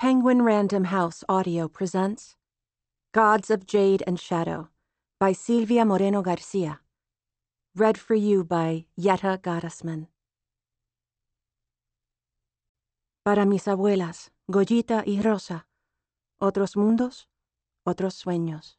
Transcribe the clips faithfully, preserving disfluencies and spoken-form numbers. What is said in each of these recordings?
Penguin Random House Audio presents Gods of Jade and Shadow by Silvia Moreno Garcia. Read for you by Yetta Gottesman. Para mis abuelas, Goyita y Rosa, otros mundos, otros sueños.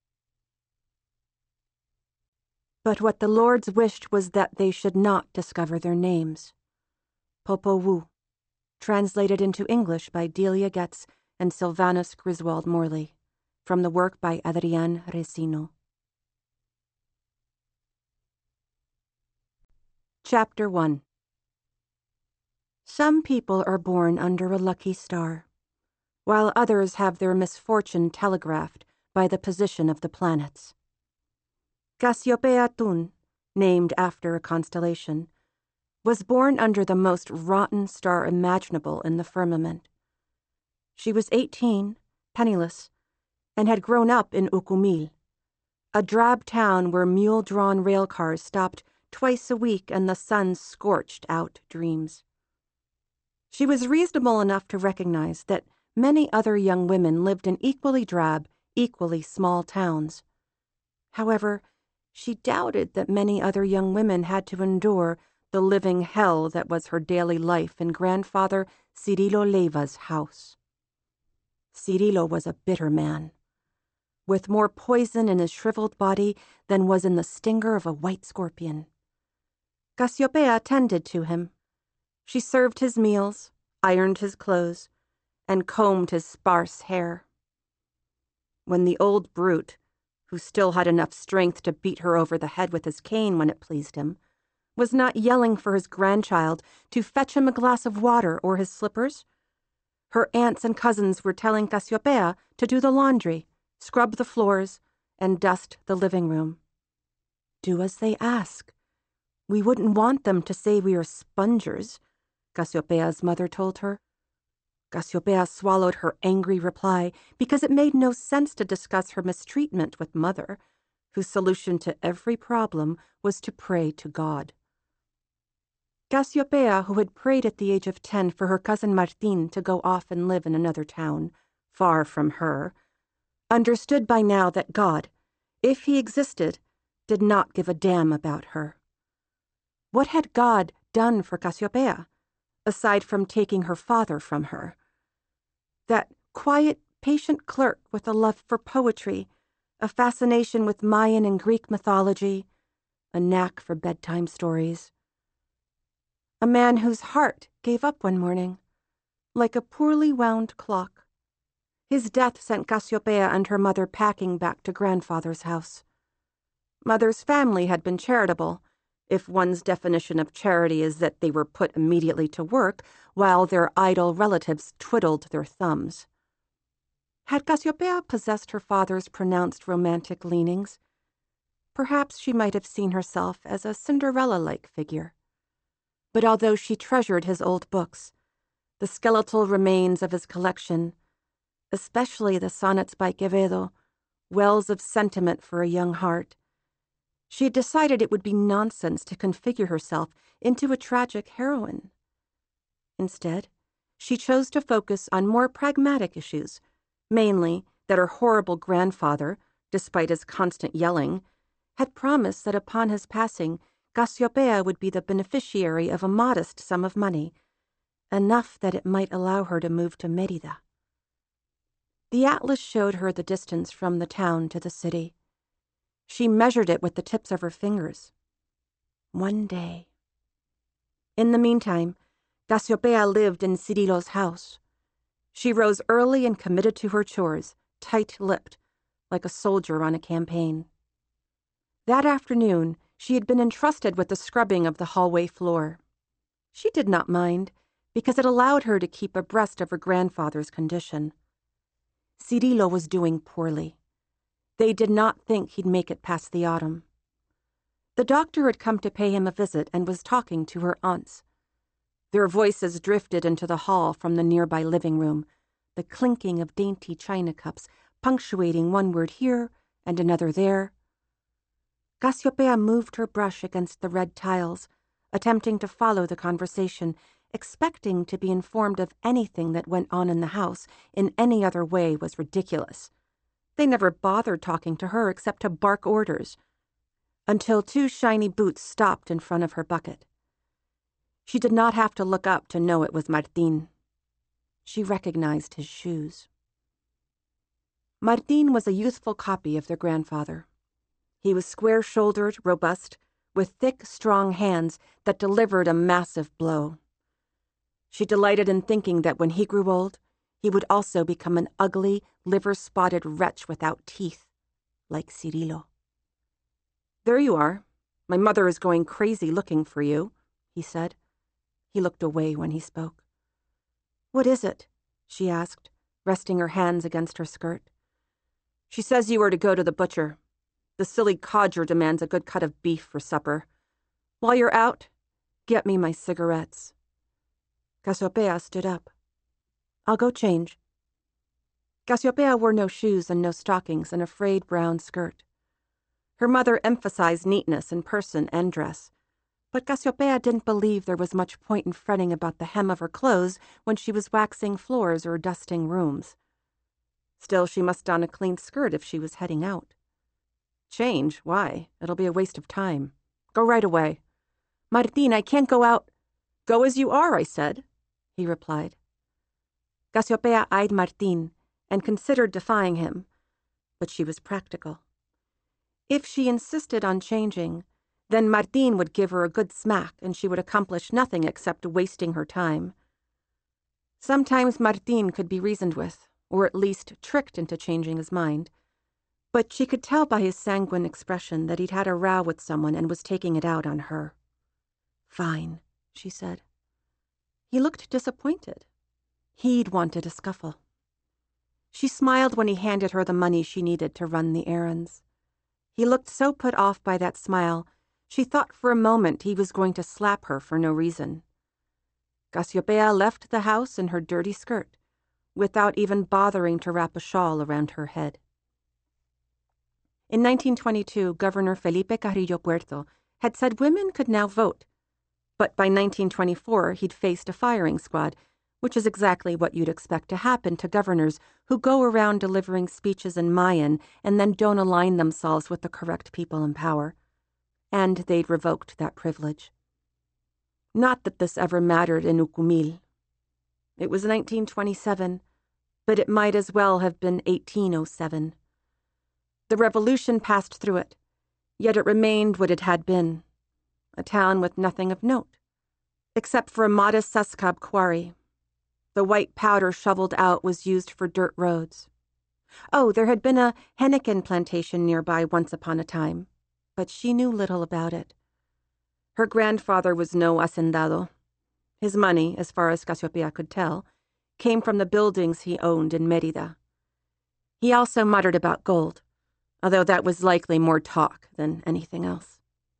But what the lords wished was that they should not discover their names. Popol Vuh, translated into English by Delia Getz and Sylvanus Griswold Morley, from the work by Adrián Resino. Chapter one. Some people are born under a lucky star, while others have their misfortune telegraphed by the position of the planets. Cassiopeia Thun, named after a constellation, was born under the most rotten star imaginable in the firmament. She was eighteen, penniless, and had grown up in Ucumil, a drab town where mule-drawn rail cars stopped twice a week and the sun scorched out dreams. She was reasonable enough to recognize that many other young women lived in equally drab, equally small towns. However, she doubted that many other young women had to endure the living hell that was her daily life in grandfather Cirilo Leiva's house. Cirilo was a bitter man, with more poison in his shriveled body than was in the stinger of a white scorpion. Cassiopeia tended to him. She served his meals, ironed his clothes, and combed his sparse hair. When the old brute, who still had enough strength to beat her over the head with his cane when it pleased him, was not yelling for his grandchild to fetch him a glass of water or his slippers, her aunts and cousins were telling Cassiopeia to do the laundry, scrub the floors, and dust the living room. Do as they ask. We wouldn't want them to say we are spongers, Cassiopeia's mother told her. Cassiopeia swallowed her angry reply because it made no sense to discuss her mistreatment with Mother, whose solution to every problem was to pray to God. Cassiopeia, who had prayed at the age of ten for her cousin Martín to go off and live in another town, far from her, understood by now that God, if he existed, did not give a damn about her. What had God done for Cassiopeia, aside from taking her father from her? That quiet, patient clerk with a love for poetry, a fascination with Mayan and Greek mythology, a knack for bedtime stories. A man whose heart gave up one morning, like a poorly wound clock. His death sent Cassiopeia and her mother packing back to grandfather's house. Mother's family had been charitable, if one's definition of charity is that they were put immediately to work while their idle relatives twiddled their thumbs. Had Cassiopeia possessed her father's pronounced romantic leanings, perhaps she might have seen herself as a Cinderella-like figure. But although she treasured his old books, the skeletal remains of his collection, especially the sonnets by Quevedo, wells of sentiment for a young heart, she had decided it would be nonsense to configure herself into a tragic heroine. Instead, she chose to focus on more pragmatic issues, mainly that her horrible grandfather, despite his constant yelling, had promised that upon his passing, Cassiopeia would be the beneficiary of a modest sum of money, enough that it might allow her to move to Mérida. The atlas showed her the distance from the town to the city. She measured it with the tips of her fingers. One day. In the meantime, Cassiopeia lived in Cirilo's house. She rose early and committed to her chores, tight-lipped, like a soldier on a campaign. That afternoon, she had been entrusted with the scrubbing of the hallway floor. She did not mind, because it allowed her to keep abreast of her grandfather's condition. Cirilo was doing poorly. They did not think he'd make it past the autumn. The doctor had come to pay him a visit and was talking to her aunts. Their voices drifted into the hall from the nearby living room, the clinking of dainty china cups punctuating one word here and another there. Cassiopeia moved her brush against the red tiles, attempting to follow the conversation, expecting to be informed of anything that went on in the house in any other way was ridiculous. They never bothered talking to her except to bark orders, until two shiny boots stopped in front of her bucket. She did not have to look up to know it was Martín. She recognized his shoes. Martín was a youthful copy of their grandfather. He was square-shouldered, robust, with thick, strong hands that delivered a massive blow. She delighted in thinking that when he grew old, he would also become an ugly, liver-spotted wretch without teeth, like Cirilo. "There you are. My mother is going crazy looking for you," he said. He looked away when he spoke. "What is it?" she asked, resting her hands against her skirt. "She says you are to go to the butcher. The silly codger demands a good cut of beef for supper. While you're out, get me my cigarettes." Cassiopeia stood up. "I'll go change." Cassiopeia wore no shoes and no stockings and a frayed brown skirt. Her mother emphasized neatness in person and dress, but Cassiopeia didn't believe there was much point in fretting about the hem of her clothes when she was waxing floors or dusting rooms. Still, she must don a clean skirt if she was heading out. "Change? Why? It'll be a waste of time. Go right away." "Martín, I can't go out." "Go as you are, I said," he replied. Cassiopeia eyed Martín and considered defying him, but she was practical. If she insisted on changing, then Martín would give her a good smack and she would accomplish nothing except wasting her time. Sometimes Martín could be reasoned with, or at least tricked into changing his mind, but she could tell by his sanguine expression that he'd had a row with someone and was taking it out on her. "Fine," she said. He looked disappointed. He'd wanted a scuffle. She smiled when he handed her the money she needed to run the errands. He looked so put off by that smile, she thought for a moment he was going to slap her for no reason. Cassiopeia left the house in her dirty skirt, without even bothering to wrap a shawl around her head. In nineteen twenty-two, Governor Felipe Carrillo Puerto had said women could now vote, but by nineteen twenty-four he'd faced a firing squad, which is exactly what you'd expect to happen to governors who go around delivering speeches in Mayan and then don't align themselves with the correct people in power. And they'd revoked that privilege. Not that this ever mattered in Ucumil. It was nineteen twenty-seven, but it might as well have been eighteen oh seven. The revolution passed through it, yet it remained what it had been, a town with nothing of note, except for a modest Sescab quarry. The white powder shoveled out was used for dirt roads. Oh, there had been a henequen plantation nearby once upon a time, but she knew little about it. Her grandfather was no hacendado. His money, as far as Cassiopeia could tell, came from the buildings he owned in Mérida. He also muttered about gold, although that was likely more talk than anything else.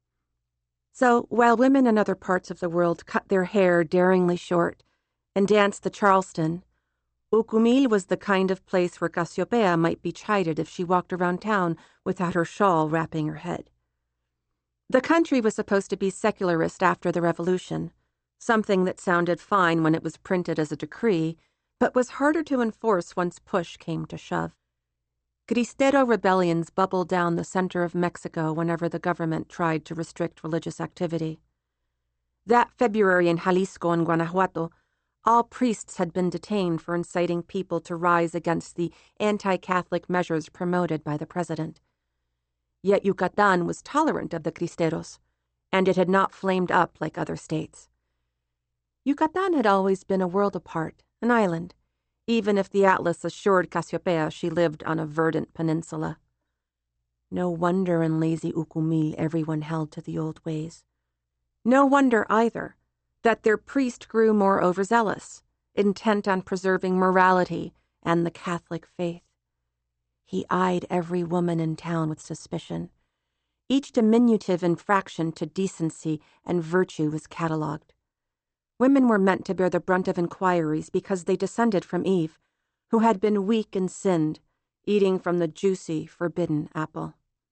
So, while women in other parts of the world cut their hair daringly short and danced the Charleston, Ucumil was the kind of place where Cassiopeia might be chided if she walked around town without her shawl wrapping her head. The country was supposed to be secularist after the revolution, something that sounded fine when it was printed as a decree, but was harder to enforce once push came to shove. Cristero rebellions bubbled down the center of Mexico whenever the government tried to restrict religious activity. That February in Jalisco and Guanajuato, all priests had been detained for inciting people to rise against the anti-Catholic measures promoted by the president. Yet Yucatan was tolerant of the Cristeros, and it had not flamed up like other states. Yucatan had always been a world apart, an island, even if the atlas assured Cassiopeia she lived on a verdant peninsula. No wonder in lazy Ucumil everyone held to the old ways. No wonder, either, that their priest grew more overzealous, intent on preserving morality and the Catholic faith. He eyed every woman in town with suspicion. Each diminutive infraction to decency and virtue was catalogued. Women were meant to bear the brunt of inquiries because they descended from Eve, who had been weak and sinned, eating from the juicy, forbidden apple.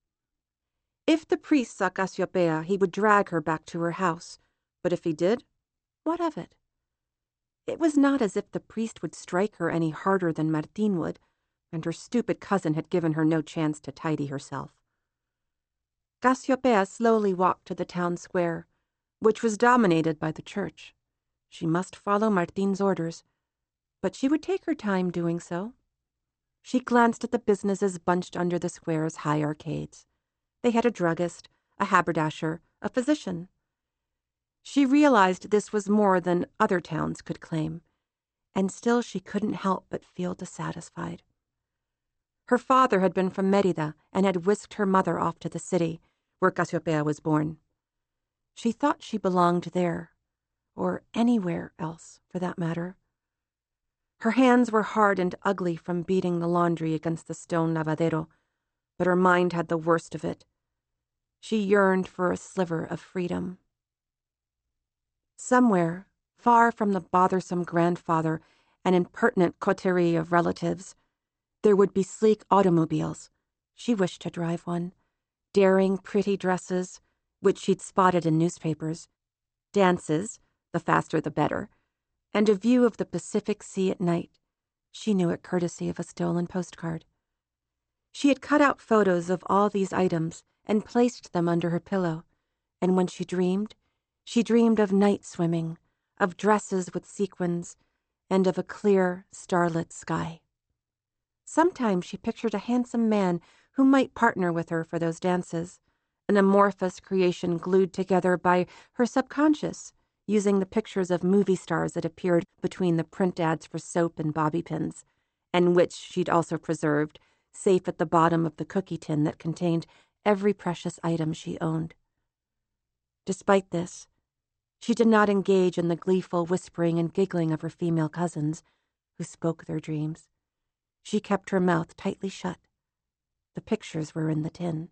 If the priest saw Cassiopeia, he would drag her back to her house, but if he did, what of it? It was not as if the priest would strike her any harder than Martín would, and her stupid cousin had given her no chance to tidy herself. Cassiopeia slowly walked to the town square, which was dominated by the church. She must follow Martín's orders, but she would take her time doing so. She glanced at the businesses bunched under the square's high arcades. They had a druggist, a haberdasher, a physician. She realized this was more than other towns could claim, and still she couldn't help but feel dissatisfied. Her father had been from Mérida and had whisked her mother off to the city, where Cassiopeia was born. She thought she belonged there, or anywhere else, for that matter. Her hands were hard and ugly from beating the laundry against the stone lavadero, but her mind had the worst of it. She yearned for a sliver of freedom. Somewhere, far from the bothersome grandfather and impertinent coterie of relatives, there would be sleek automobiles. She wished to drive one. Daring, pretty dresses, which she'd spotted in newspapers, dances, the faster the better, and a view of the Pacific Sea at night. She knew it courtesy of a stolen postcard. She had cut out photos of all these items and placed them under her pillow, and when she dreamed, she dreamed of night swimming, of dresses with sequins, and of a clear, starlit sky. Sometimes she pictured a handsome man who might partner with her for those dances, an amorphous creation glued together by her subconscious, using the pictures of movie stars that appeared between the print ads for soap and bobby pins, and which she'd also preserved, safe at the bottom of the cookie tin that contained every precious item she owned. Despite this, she did not engage in the gleeful whispering and giggling of her female cousins, who spoke their dreams. She kept her mouth tightly shut. The pictures were in the tin.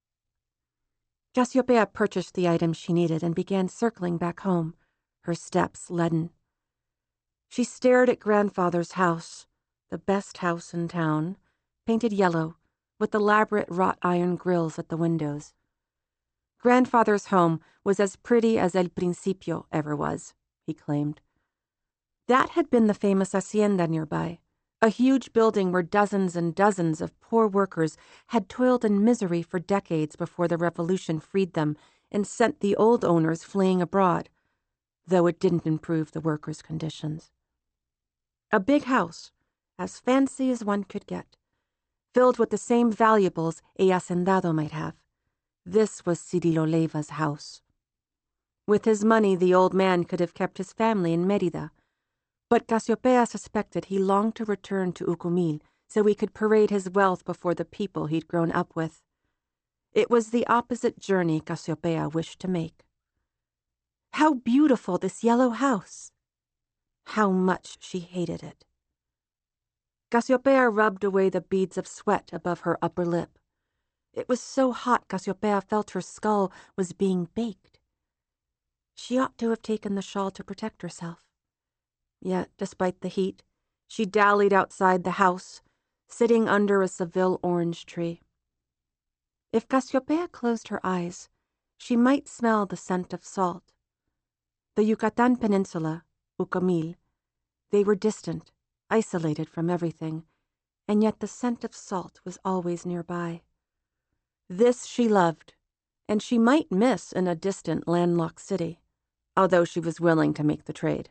Cassiopeia purchased the items she needed and began circling back home, her steps leaden. She stared at grandfather's house, the best house in town, painted yellow, with elaborate wrought iron grills at the windows. Grandfather's home was as pretty as El Principio ever was, he claimed. That had been the famous hacienda nearby, a huge building where dozens and dozens of poor workers had toiled in misery for decades before the revolution freed them and sent the old owners fleeing abroad, though it didn't improve the workers' conditions. A big house, as fancy as one could get, filled with the same valuables a hacendado might have. This was Cirilo Leiva's house. With his money, the old man could have kept his family in Mérida, but Cassiopeia suspected he longed to return to Ucumil so he could parade his wealth before the people he'd grown up with. It was the opposite journey Cassiopeia wished to make. How beautiful this yellow house! How much she hated it. Cassiopeia rubbed away the beads of sweat above her upper lip. It was so hot Cassiopeia felt her skull was being baked. She ought to have taken the shawl to protect herself. Yet, despite the heat, she dallied outside the house, sitting under a Seville orange tree. If Cassiopeia closed her eyes, she might smell the scent of salt. The Yucatan Peninsula, Ucumil, they were distant, isolated from everything, and yet the scent of salt was always nearby. This she loved, and she might miss in a distant landlocked city, although she was willing to make the trade.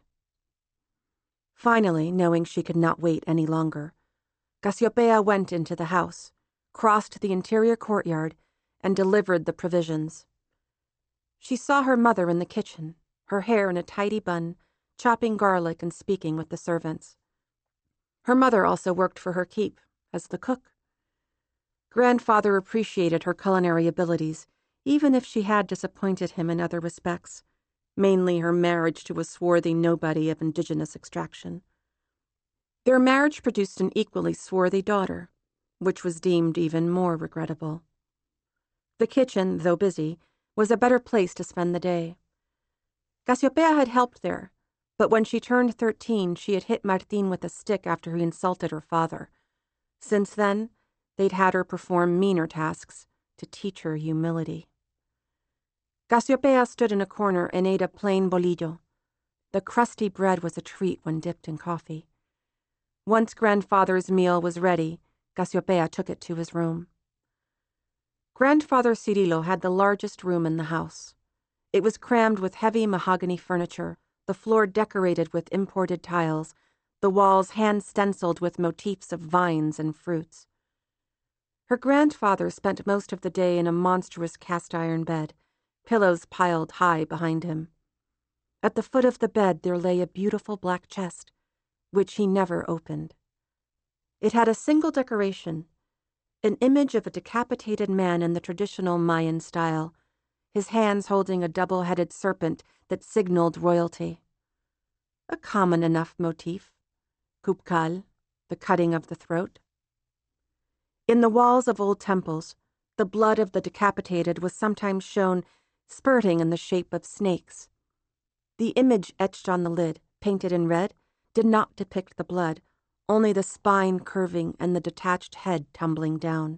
Finally, knowing she could not wait any longer, Cassiopeia went into the house, crossed the interior courtyard, and delivered the provisions. She saw her mother in the kitchen, her hair in a tidy bun, chopping garlic and speaking with the servants. Her mother also worked for her keep, as the cook. Grandfather appreciated her culinary abilities, even if she had disappointed him in other respects, mainly her marriage to a swarthy nobody of indigenous extraction. Their marriage produced an equally swarthy daughter, which was deemed even more regrettable. The kitchen, though busy, was a better place to spend the day. Cassiopeia had helped there, but when she turned thirteen, she had hit Martín with a stick after he insulted her father. Since then, they'd had her perform meaner tasks to teach her humility. Cassiopeia stood in a corner and ate a plain bolillo. The crusty bread was a treat when dipped in coffee. Once grandfather's meal was ready, Cassiopeia took it to his room. Grandfather Cirilo had the largest room in the house. It was crammed with heavy mahogany furniture, the floor decorated with imported tiles, the walls hand-stenciled with motifs of vines and fruits. Her grandfather spent most of the day in a monstrous cast-iron bed, pillows piled high behind him. At the foot of the bed there lay a beautiful black chest, which he never opened. It had a single decoration, an image of a decapitated man in the traditional Mayan style, his hands holding a double-headed serpent that signaled royalty. A common enough motif, kupkal, the cutting of the throat. In the walls of old temples, the blood of the decapitated was sometimes shown spurting in the shape of snakes. The image etched on the lid, painted in red, did not depict the blood, only the spine curving and the detached head tumbling down.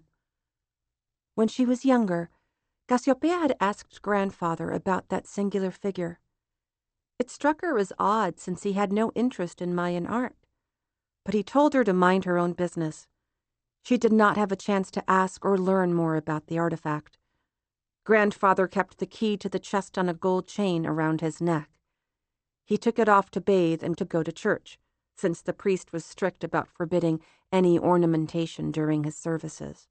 When she was younger, Cassiopeia had asked grandfather about that singular figure. It struck her as odd since he had no interest in Mayan art, but he told her to mind her own business. She did not have a chance to ask or learn more about the artifact. Grandfather kept the key to the chest on a gold chain around his neck. He took it off to bathe and to go to church, since the priest was strict about forbidding any ornamentation during his services.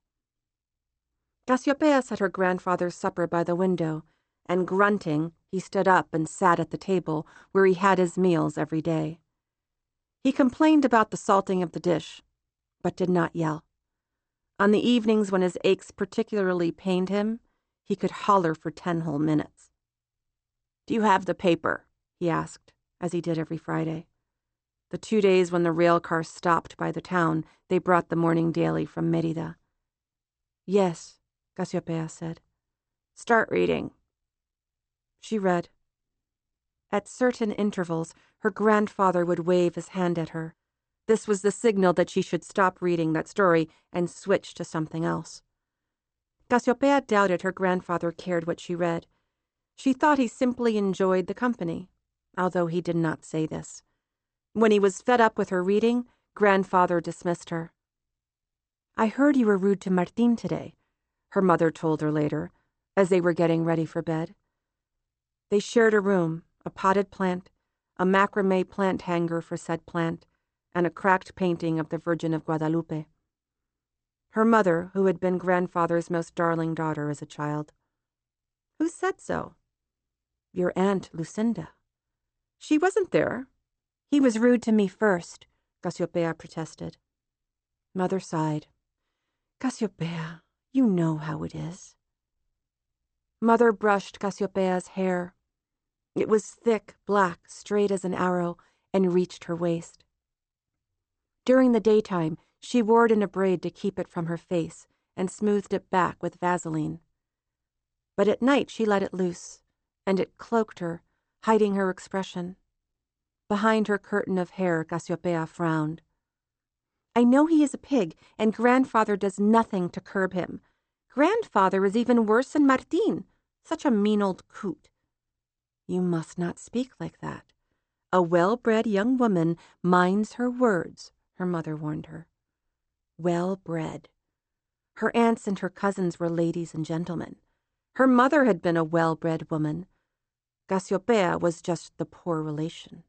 Cassiopeia set her grandfather's supper by the window, and grunting, he stood up and sat at the table where he had his meals every day. He complained about the salting of the dish, but did not yell. On the evenings when his aches particularly pained him, he could holler for ten whole minutes. "Do you have the paper?" he asked, as he did every Friday. The two days when the rail car stopped by the town, they brought the morning daily from Mérida. "Yes," Cassiopeia said. "Start reading." She read. At certain intervals, her grandfather would wave his hand at her. This was the signal that she should stop reading that story and switch to something else. Cassiopeia doubted her grandfather cared what she read. She thought he simply enjoyed the company, although he did not say this. When he was fed up with her reading, grandfather dismissed her. "I heard you were rude to Martín today," her mother told her later, as they were getting ready for bed. They shared a room, a potted plant, a macrame plant hanger for said plant, and a cracked painting of the Virgin of Guadalupe. Her mother, who had been grandfather's most darling daughter as a child. "Who said so?" "Your Aunt Lucinda." "She wasn't there." "He was rude to me first," Cassiopeia protested. Mother sighed. "Cassiopeia, you know how it is." Mother brushed Cassiopeia's hair. It was thick, black, straight as an arrow, and reached her waist. During the daytime, she wore it in a braid to keep it from her face and smoothed it back with Vaseline. But at night she let it loose, and it cloaked her, hiding her expression. Behind her curtain of hair, Cassiopeia frowned. "I know he is a pig, and grandfather does nothing to curb him. Grandfather is even worse than Martín, such a mean old coot." "You must not speak like that. A well-bred young woman minds her words," her mother warned her. Well-bred. Her aunts and her cousins were ladies and gentlemen. Her mother had been a well-bred woman. Cassiopeia was just the poor relation.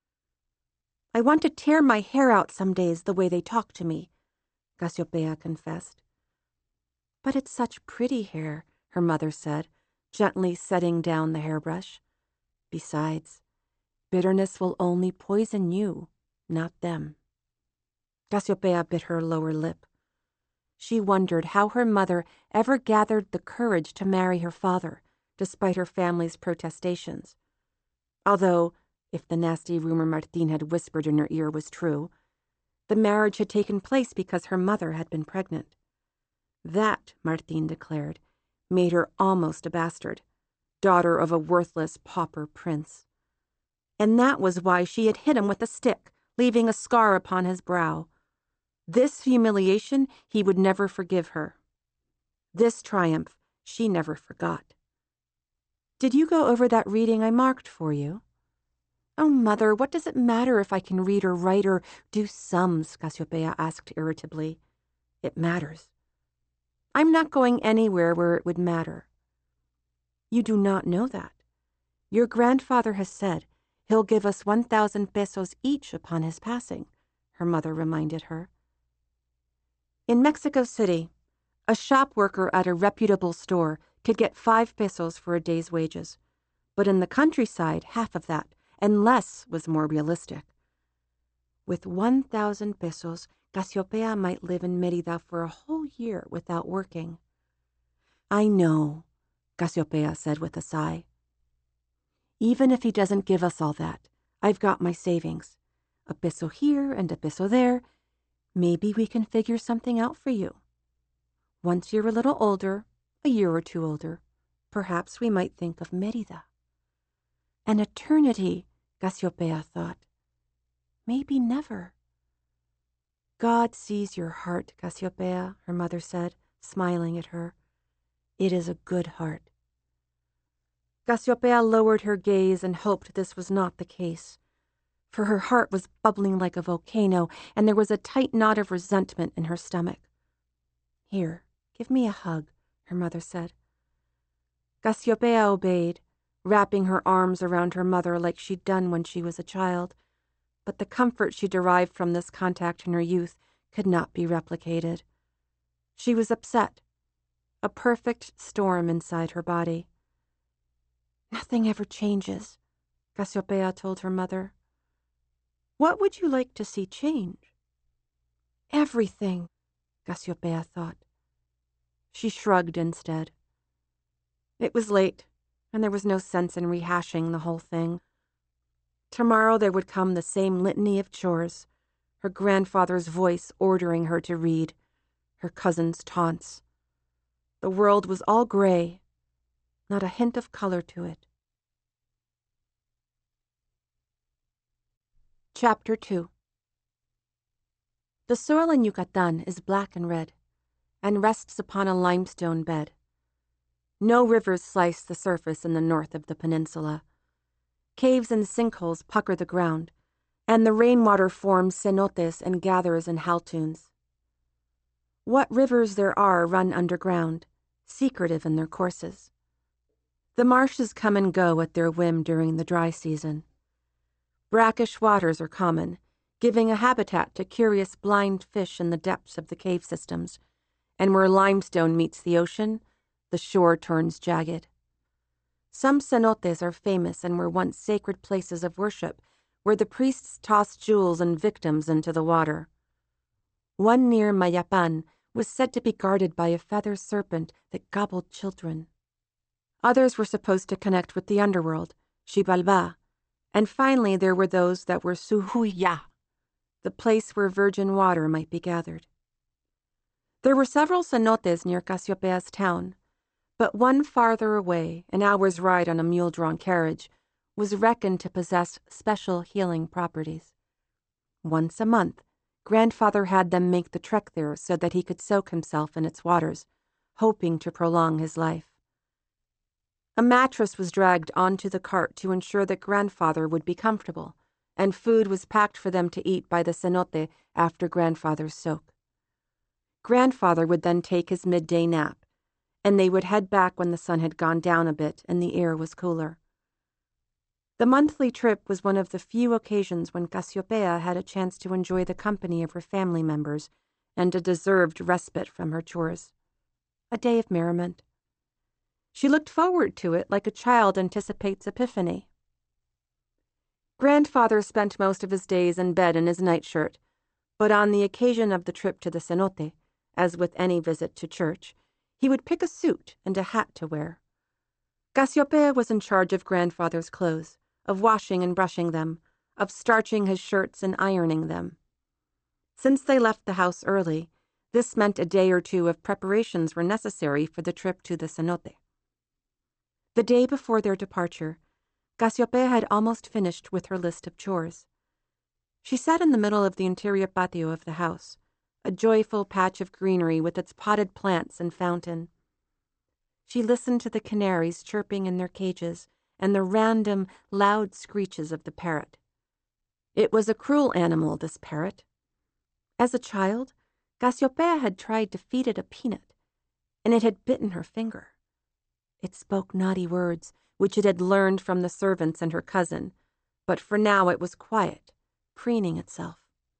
"I want to tear my hair out some days the way they talk to me," Cassiopeia confessed. "But it's such pretty hair," her mother said, gently setting down the hairbrush. "Besides, bitterness will only poison you, not them." Cassiopeia bit her lower lip. She wondered how her mother ever gathered the courage to marry her father, despite her family's protestations. Although, if the nasty rumor Martín had whispered in her ear was true, the marriage had taken place because her mother had been pregnant. That, Martín declared, made her almost a bastard, daughter of a worthless pauper prince. And that was why she had hit him with a stick, leaving a scar upon his brow. This humiliation he would never forgive her. This triumph she never forgot. "Did you go over that reading I marked for you?" Oh, Mother, what does it matter if I can read or write or do sums? Cassiopeia asked irritably. It matters. I'm not going anywhere where it would matter. You do not know that. Your grandfather has said he'll give us one thousand pesos each upon his passing, her mother reminded her. In Mexico City, a shop worker at a reputable store could get five pesos for a day's wages, but in the countryside, half of that, and less was more realistic. With one thousand pesos, Cassiopeia might live in Mérida for a whole year without working. I know, Cassiopeia said with a sigh. Even if he doesn't give us all that, I've got my savings. A peso here and a peso there. Maybe we can figure something out for you. Once you're a little older, a year or two older, perhaps we might think of Mérida. An eternity, Cassiopeia thought. Maybe never. God sees your heart, Cassiopeia, her mother said, smiling at her. It is a good heart. Cassiopeia lowered her gaze and hoped this was not the case, for her heart was bubbling like a volcano, and there was a tight knot of resentment in her stomach. Here, give me a hug, her mother said. Cassiopeia obeyed, wrapping her arms around her mother like she'd done when she was a child, but the comfort she derived from this contact in her youth could not be replicated. She was upset, a perfect storm inside her body. Nothing ever changes, Cassiopeia told her mother. What would you like to see change? Everything, Cassiopeia thought. She shrugged instead. It was late, and there was no sense in rehashing the whole thing. Tomorrow there would come the same litany of chores, her grandfather's voice ordering her to read, her cousin's taunts. The world was all gray, not a hint of color to it. Chapter two. The soil in Yucatan is black and red, and rests upon a limestone bed. No rivers slice the surface in the north of the peninsula. Caves and sinkholes pucker the ground, and the rainwater forms cenotes and gathers in haltoons. What rivers there are run underground, secretive in their courses. The marshes come and go at their whim during the dry season. Brackish waters are common, giving a habitat to curious blind fish in the depths of the cave systems, and where limestone meets the ocean, the shore turns jagged. Some cenotes are famous and were once sacred places of worship, where the priests tossed jewels and victims into the water. One near Mayapan was said to be guarded by a feather serpent that gobbled children. Others were supposed to connect with the underworld, Xibalbá, and finally there were those that were Suhuya, the place where virgin water might be gathered. There were several cenotes near Cassiopeia's town, but one farther away, an hour's ride on a mule-drawn carriage, was reckoned to possess special healing properties. Once a month, grandfather had them make the trek there so that he could soak himself in its waters, hoping to prolong his life. A mattress was dragged onto the cart to ensure that grandfather would be comfortable, and food was packed for them to eat by the cenote after grandfather's soak. Grandfather would then take his midday nap, and they would head back when the sun had gone down a bit and the air was cooler. The monthly trip was one of the few occasions when Cassiopeia had a chance to enjoy the company of her family members and a deserved respite from her chores. A day of merriment. She looked forward to it like a child anticipates Epiphany. Grandfather spent most of his days in bed in his nightshirt, but on the occasion of the trip to the cenote, as with any visit to church, he would pick a suit and a hat to wear. Cassiopeia was in charge of grandfather's clothes, of washing and brushing them, of starching his shirts and ironing them. Since they left the house early, this meant a day or two of preparations were necessary for the trip to the cenote. The day before their departure, Cassiopeia had almost finished with her list of chores. She sat in the middle of the interior patio of the house, a joyful patch of greenery with its potted plants and fountain. She listened to the canaries chirping in their cages and the random, loud screeches of the parrot. It was a cruel animal, this parrot. As a child, Cassiopeia had tried to feed it a peanut, and it had bitten her finger. It spoke naughty words, which it had learned from the servants and her cousin, but for now it was quiet, preening itself.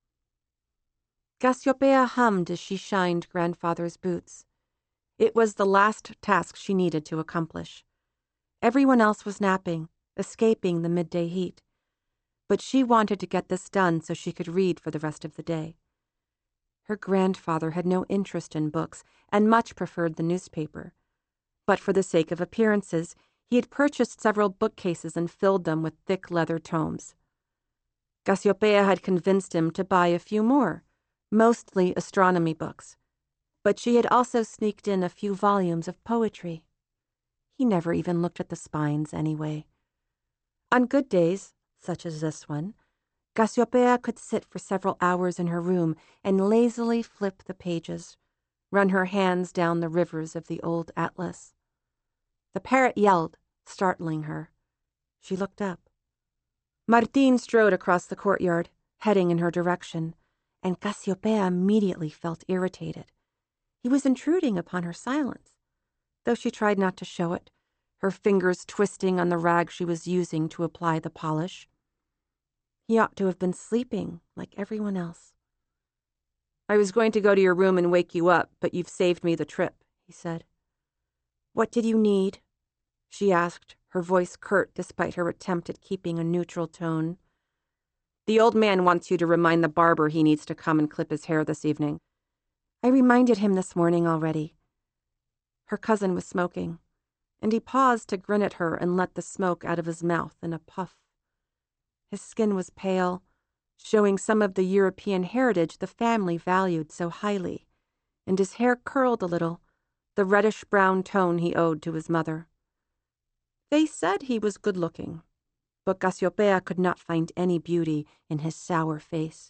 Cassiopeia hummed as she shined grandfather's boots. It was the last task she needed to accomplish. Everyone else was napping, escaping the midday heat, but she wanted to get this done so she could read for the rest of the day. Her grandfather had no interest in books and much preferred the newspaper, but for the sake of appearances, he had purchased several bookcases and filled them with thick leather tomes. Cassiopeia had convinced him to buy a few more, mostly astronomy books, but she had also sneaked in a few volumes of poetry. He never even looked at the spines anyway. On good days, such as this one, Cassiopeia could sit for several hours in her room and lazily flip the pages, run her hands down the rivers of the old atlas. The parrot yelled, startling her. She looked up. Martín strode across the courtyard, heading in her direction, and Cassiopeia immediately felt irritated. He was intruding upon her silence, though she tried not to show it, her fingers twisting on the rag she was using to apply the polish. He ought to have been sleeping like everyone else. "I was going to go to your room and wake you up, but you've saved me the trip," he said. "What did you need?" she asked, her voice curt despite her attempt at keeping a neutral tone. "The old man wants you to remind the barber he needs to come and clip his hair this evening." "I reminded him this morning already." Her cousin was smoking, and he paused to grin at her and let the smoke out of his mouth in a puff. His skin was pale, showing some of the European heritage the family valued so highly, and his hair curled a little, the reddish-brown tone he owed to his mother. They said he was good-looking, but Cassiopeia could not find any beauty in his sour face.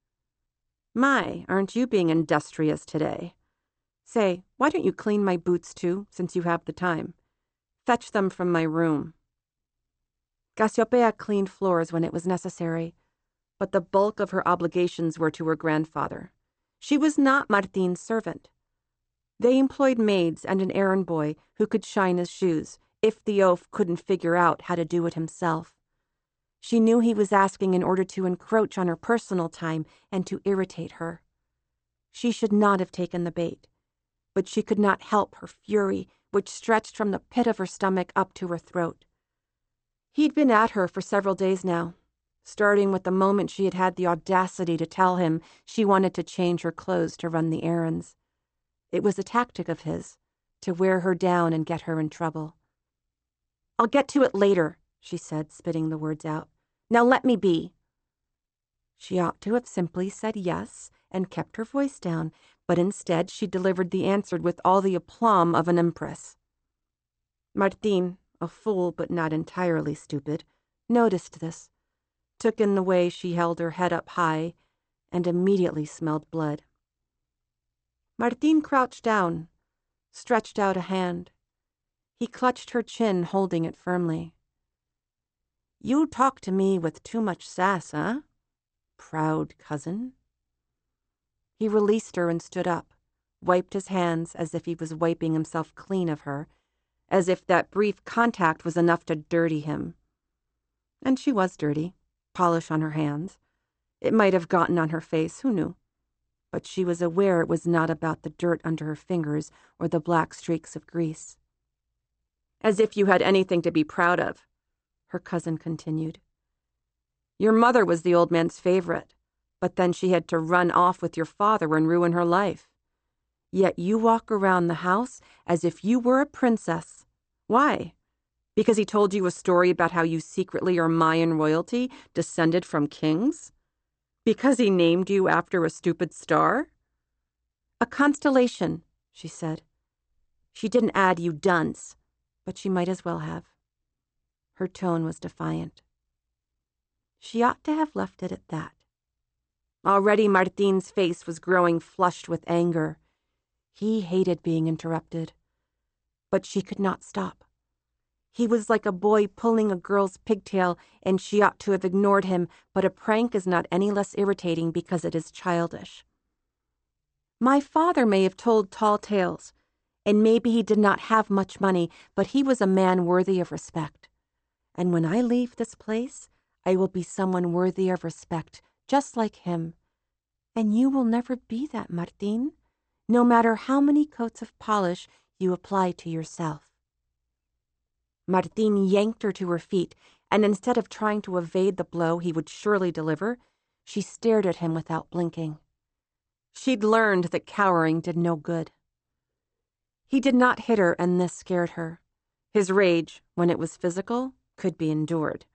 "My, aren't you being industrious today? Say, why don't you clean my boots too, since you have the time? Fetch them from my room." Cassiopeia cleaned floors when it was necessary, but the bulk of her obligations were to her grandfather. She was not Martín's servant. They employed maids and an errand boy who could shine his shoes, if the oaf couldn't figure out how to do it himself. She knew he was asking in order to encroach on her personal time and to irritate her. She should not have taken the bait, but she could not help her fury, which stretched from the pit of her stomach up to her throat. He'd been at her for several days now, starting with the moment she had had the audacity to tell him she wanted to change her clothes to run the errands. It was a tactic of his, to wear her down and get her in trouble. "I'll get to it later," she said, spitting the words out. "Now let me be." She ought to have simply said yes and kept her voice down, but instead she delivered the answer with all the aplomb of an empress. Martín, a fool but not entirely stupid, noticed this, took in the way she held her head up high, and immediately smelled blood. Martín crouched down, stretched out a hand. He clutched her chin, holding it firmly. "You talk to me with too much sass, eh? Proud cousin." He released her and stood up, wiped his hands as if he was wiping himself clean of her, as if that brief contact was enough to dirty him. And she was dirty, polish on her hands. It might have gotten on her face, who knew? But she was aware it was not about the dirt under her fingers or the black streaks of grease. "As if you had anything to be proud of," her cousin continued. "Your mother was the old man's favorite, but then she had to run off with your father and ruin her life. Yet you walk around the house as if you were a princess. Why? Because he told you a story about how you secretly are Mayan royalty, descended from kings? Because he named you after a stupid star?" "A constellation," she said. She didn't add "you dunce," but she might as well have. Her tone was defiant. She ought to have left it at that. Already Martín's face was growing flushed with anger. He hated being interrupted. But she could not stop. He was like a boy pulling a girl's pigtail, and she ought to have ignored him, but a prank is not any less irritating because it is childish. My father may have told tall tales, and maybe he did not have much money, but he was a man worthy of respect. And when I leave this place, I will be someone worthy of respect, just like him. And you will never be that, Martín, no matter how many coats of polish you apply to yourself. Martín yanked her to her feet, and instead of trying to evade the blow he would surely deliver, she stared at him without blinking. She'd learned that cowering did no good. He did not hit her, and this scared her. His rage, when it was physical, could be endured.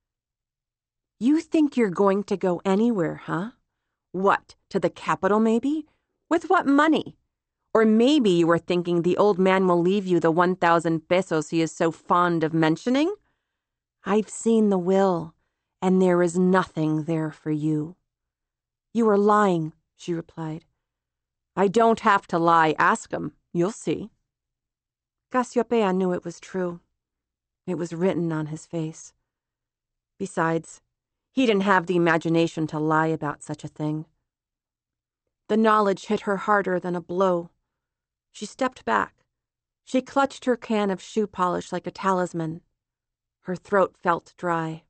You think you're going to go anywhere, huh? What, to the capital maybe? With what money? Or maybe you were thinking the old man will leave you the one thousand pesos he is so fond of mentioning? I've seen the will, and there is nothing there for you. You are lying, she replied. I don't have to lie. Ask him. You'll see. Cassiopeia knew it was true. It was written on his face. Besides, he didn't have the imagination to lie about such a thing. The knowledge hit her harder than a blow. She stepped back. She clutched her can of shoe polish like a talisman. Her throat felt dry.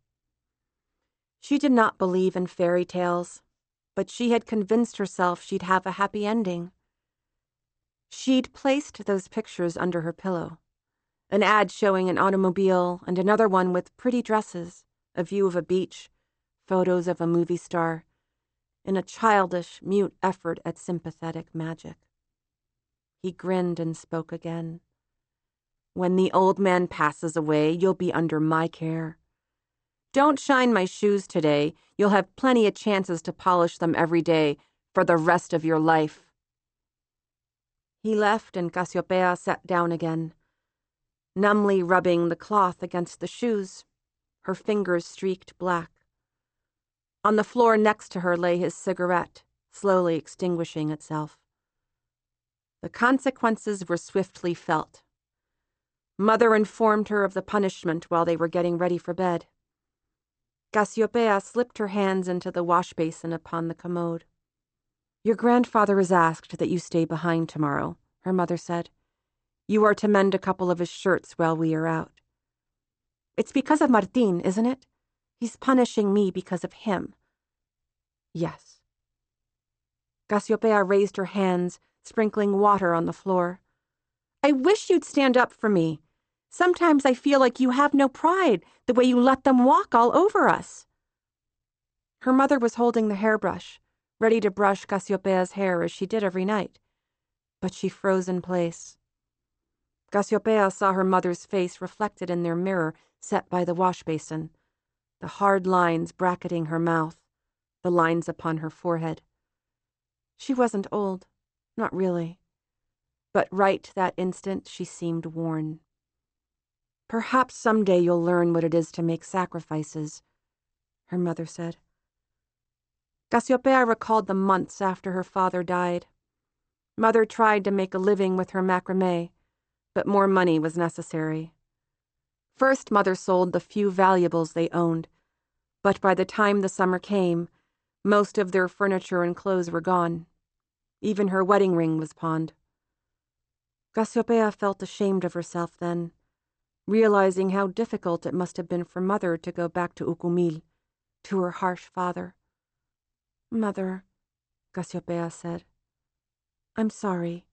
She did not believe in fairy tales, but she had convinced herself she'd have a happy ending. She'd placed those pictures under her pillow. An ad showing an automobile and another one with pretty dresses, a view of a beach, photos of a movie star, in a childish, mute effort at sympathetic magic. He grinned and spoke again. When the old man passes away, you'll be under my care. Don't shine my shoes today. You'll have plenty of chances to polish them every day for the rest of your life. He left, and Cassiopeia sat down again, numbly rubbing the cloth against the shoes, her fingers streaked black. On the floor next to her lay his cigarette, slowly extinguishing itself. The consequences were swiftly felt. Mother informed her of the punishment while they were getting ready for bed. Cassiopeia slipped her hands into the wash basin upon the commode. Your grandfather has asked that you stay behind tomorrow, her mother said. You are to mend a couple of his shirts while we are out. It's because of Martín, isn't it? He's punishing me because of him. Yes. Cassiopeia raised her hands, sprinkling water on the floor. I wish you'd stand up for me. Sometimes I feel like you have no pride, the way you let them walk all over us. Her mother was holding the hairbrush, ready to brush Cassiopeia's hair as she did every night. But she froze in place. Cassiopeia saw her mother's face reflected in their mirror set by the wash basin, the hard lines bracketing her mouth, the lines upon her forehead. She wasn't old. Not really. But right that instant she seemed worn. Perhaps someday you'll learn what it is to make sacrifices, her mother said. Cassiopeia recalled the months after her father died. Mother tried to make a living with her macrame, but more money was necessary. First, Mother sold the few valuables they owned, but by the time the summer came, most of their furniture and clothes were gone. Even her wedding ring was pawned. Cassiopeia felt ashamed of herself then, realizing how difficult it must have been for Mother to go back to Ucumil, to her harsh father. Mother, Cassiopeia said, I'm sorry.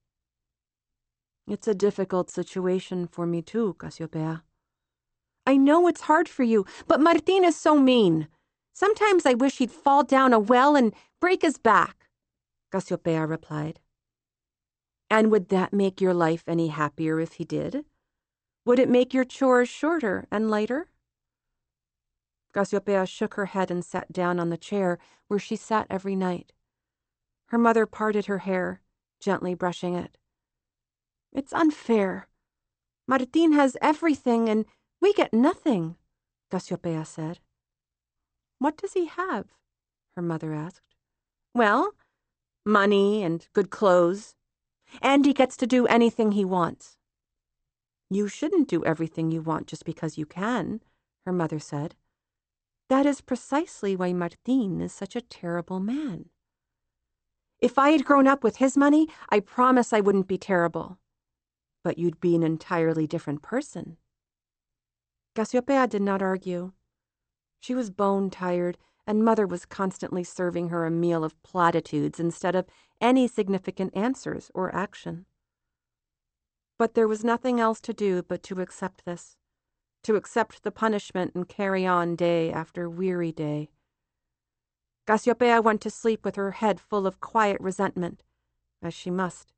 It's a difficult situation for me too, Cassiopeia. I know it's hard for you, but Martín is so mean. Sometimes I wish he'd fall down a well and break his back, Cassiopeia replied. And would that make your life any happier if he did? Would it make your chores shorter and lighter? Cassiopeia shook her head and sat down on the chair where she sat every night. Her mother parted her hair, gently brushing it. It's unfair. Martín has everything and we get nothing, Cassiopeia said. What does he have? Her mother asked. Well, money and good clothes, and he gets to do anything he wants. You shouldn't do everything you want just because you can, her mother said. That is precisely why Martín is such a terrible man. If I had grown up with his money, I promise I wouldn't be terrible. But you'd be an entirely different person. Cassiopeia did not argue. She was bone-tired, and Mother was constantly serving her a meal of platitudes instead of any significant answers or action. But there was nothing else to do but to accept this, to accept the punishment and carry on day after weary day. Cassiopeia went to sleep with her head full of quiet resentment, as she must.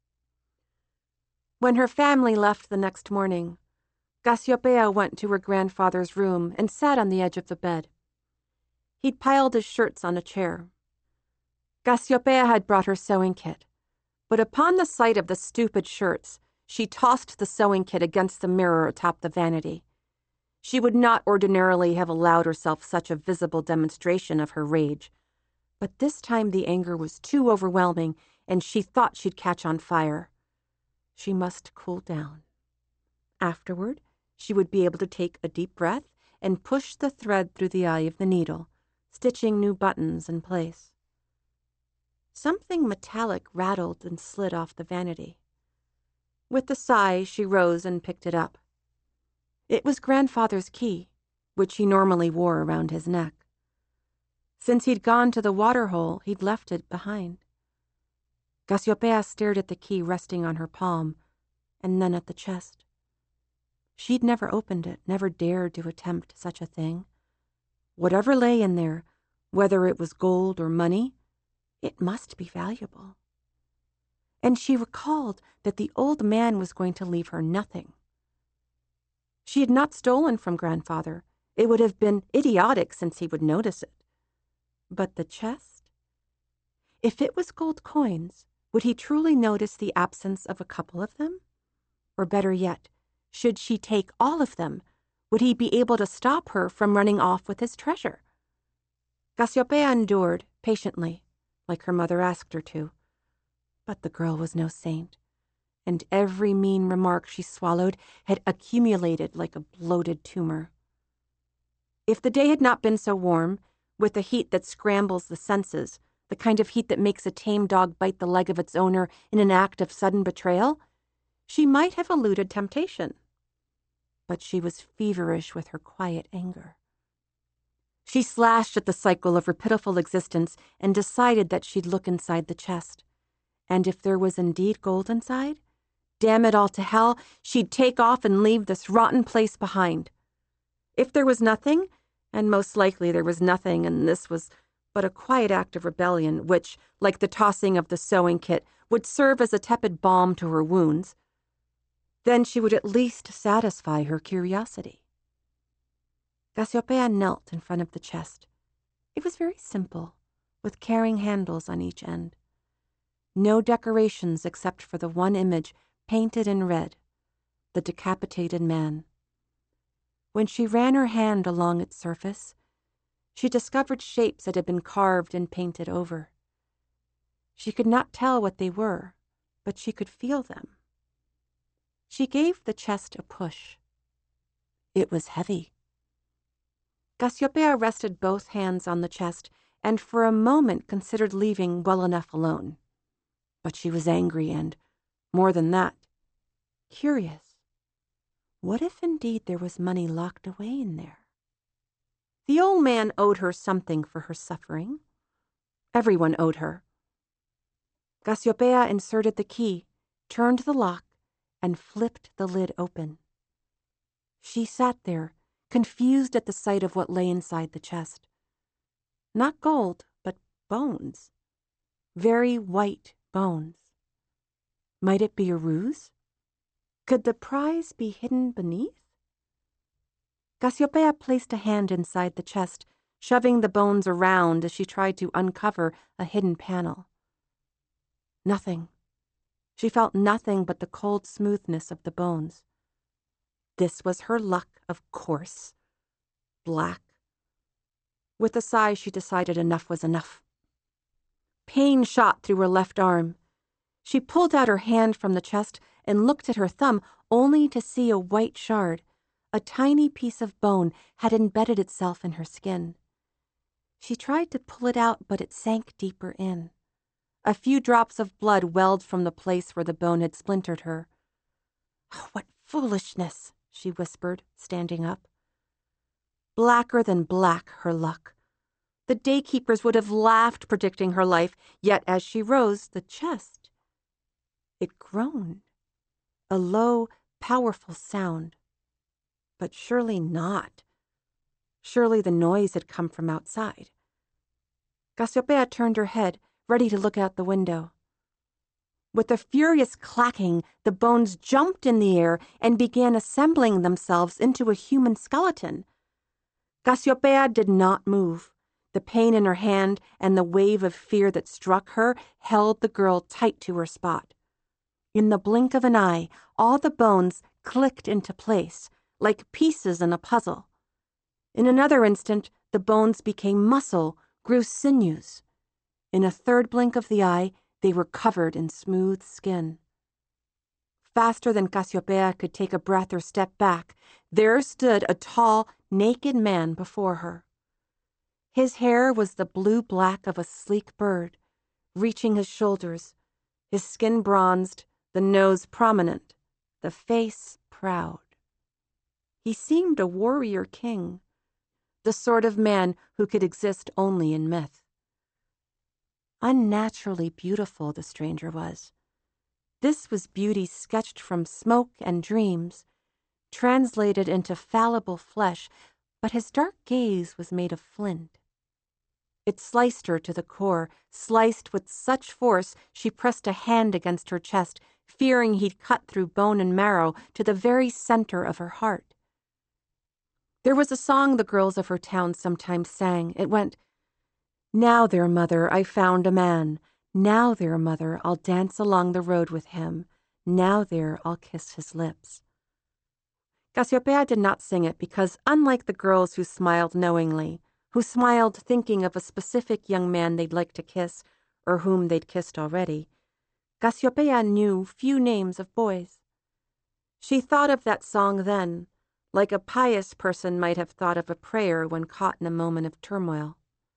When her family left the next morning, Cassiopeia went to her grandfather's room and sat on the edge of the bed. He'd piled his shirts on a chair. Cassiopeia had brought her sewing kit, but upon the sight of the stupid shirts, she tossed the sewing kit against the mirror atop the vanity. She would not ordinarily have allowed herself such a visible demonstration of her rage, but this time the anger was too overwhelming, and she thought she'd catch on fire. She must cool down. Afterward, she would be able to take a deep breath and push the thread through the eye of the needle, stitching new buttons in place. Something metallic rattled and slid off the vanity. With a sigh, she rose and picked it up. It was Grandfather's key, which he normally wore around his neck. Since he'd gone to the water hole, he'd left it behind. Cassiopeia stared at the key resting on her palm, and then at the chest. She'd never opened it, never dared to attempt such a thing. Whatever lay in there, whether it was gold or money, it must be valuable. And she recalled that the old man was going to leave her nothing. She had not stolen from Grandfather. It would have been idiotic since he would notice it. But the chest? If it was gold coins, would he truly notice the absence of a couple of them? Or better yet, should she take all of them, would he be able to stop her from running off with his treasure? Cassiopeia endured, patiently, like her mother asked her to. But the girl was no saint, and every mean remark she swallowed had accumulated like a bloated tumor. If the day had not been so warm, with the heat that scrambles the senses, the kind of heat that makes a tame dog bite the leg of its owner in an act of sudden betrayal, she might have eluded temptation. But she was feverish with her quiet anger. She slashed at the cycle of her pitiful existence and decided that she'd look inside the chest. And if there was indeed gold inside, damn it all to hell, she'd take off and leave this rotten place behind. If there was nothing, and most likely there was nothing, and this was but a quiet act of rebellion, which, like the tossing of the sewing kit, would serve as a tepid balm to her wounds, then she would at least satisfy her curiosity. Cassiopeia knelt in front of the chest. It was very simple, with carrying handles on each end. No decorations except for the one image painted in red, the decapitated man. When she ran her hand along its surface, she discovered shapes that had been carved and painted over. She could not tell what they were, but she could feel them. She gave the chest a push. It was heavy. Cassiopeia rested both hands on the chest and for a moment considered leaving well enough alone. But she was angry and, more than that, curious. What if indeed there was money locked away in there? The old man owed her something for her suffering. Everyone owed her. Cassiopeia inserted the key, turned the lock, and flipped the lid open. She sat there, confused at the sight of what lay inside the chest. Not gold, but bones. Very white bones. Might it be a ruse? Could the prize be hidden beneath? Cassiopeia placed a hand inside the chest, shoving the bones around as she tried to uncover a hidden panel. Nothing. She felt nothing but the cold smoothness of the bones. This was her luck, of course. Black. With a sigh, she decided enough was enough. Pain shot through her left arm. She pulled out her hand from the chest and looked at her thumb, only to see a white shard. A tiny piece of bone had embedded itself in her skin. She tried to pull it out, but it sank deeper in. A few drops of blood welled from the place where the bone had splintered her. "Oh, what foolishness," she whispered, standing up. Blacker than black, her luck. The daykeepers would have laughed, predicting her life, yet as she rose, the chest, it groaned. A low, powerful sound. But surely not. Surely the noise had come from outside. Cassiopeia turned her head, ready to look out the window. With a furious clacking, the bones jumped in the air and began assembling themselves into a human skeleton. Cassiopeia did not move. The pain in her hand and the wave of fear that struck her held the girl tight to her spot. In the blink of an eye, all the bones clicked into place, like pieces in a puzzle. In another instant, the bones became muscle, grew sinews. In a third blink of the eye, they were covered in smooth skin. Faster than Cassiopeia could take a breath or step back, there stood a tall, naked man before her. His hair was the blue-black of a sleek bird, reaching his shoulders, his skin bronzed, the nose prominent, the face proud. He seemed a warrior king, the sort of man who could exist only in myth. Unnaturally beautiful the stranger was. This was beauty sketched from smoke and dreams, translated into fallible flesh, but his dark gaze was made of flint. It sliced her to the core, sliced with such force she pressed a hand against her chest, fearing he'd cut through bone and marrow to the very center of her heart. There was a song the girls of her town sometimes sang. It went, "Now, there, mother, I found a man. Now, there, mother, I'll dance along the road with him. Now, there, I'll kiss his lips." Cassiopeia did not sing it because, unlike the girls who smiled knowingly, who smiled thinking of a specific young man they'd like to kiss, or whom they'd kissed already, Cassiopeia knew few names of boys. She thought of that song then, like a pious person might have thought of a prayer when caught in a moment of turmoil.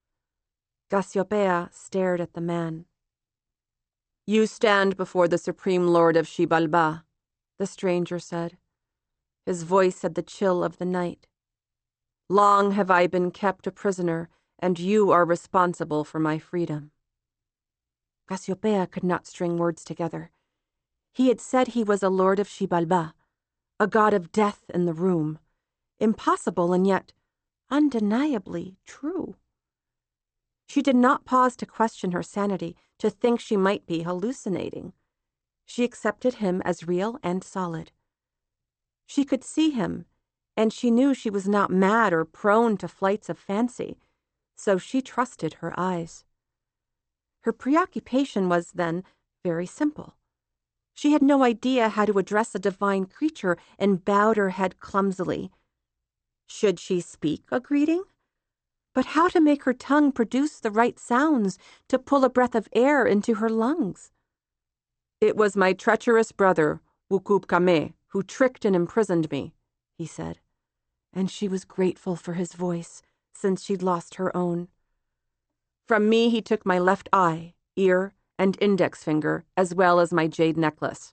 Cassiopeia stared at the man. "You stand before the Supreme Lord of Xibalbá," the stranger said. His voice had the chill of the night. "Long have I been kept a prisoner, and you are responsible for my freedom." Cassiopeia could not string words together. He had said he was a lord of Xibalbá, a god of death in the room. Impossible and yet undeniably true. She did not pause to question her sanity, to think she might be hallucinating. She accepted him as real and solid. She could see him, and she knew she was not mad or prone to flights of fancy, so she trusted her eyes. Her preoccupation was, then, very simple. She had no idea how to address a divine creature and bowed her head clumsily. Should she speak a greeting? But how to make her tongue produce the right sounds to pull a breath of air into her lungs? "It was my treacherous brother, Wukub Kame, who tricked and imprisoned me," he said, and she was grateful for his voice, since she'd lost her own. "From me he took my left eye, ear, and index finger, as well as my jade necklace."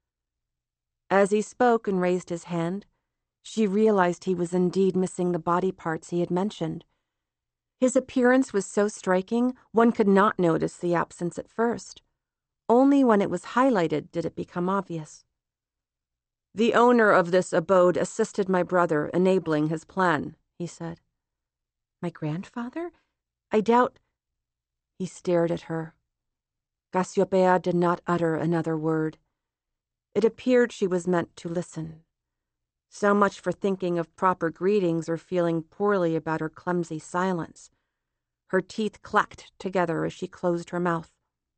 As he spoke and raised his hand, she realized he was indeed missing the body parts he had mentioned. His appearance was so striking, one could not notice the absence at first. Only when it was highlighted did it become obvious. "The owner of this abode assisted my brother, enabling his plan," he said. "My grandfather? I doubt—" He stared at her. Cassiopeia did not utter another word. It appeared she was meant to listen. So much for thinking of proper greetings or feeling poorly about her clumsy silence. Her teeth clacked together as she closed her mouth.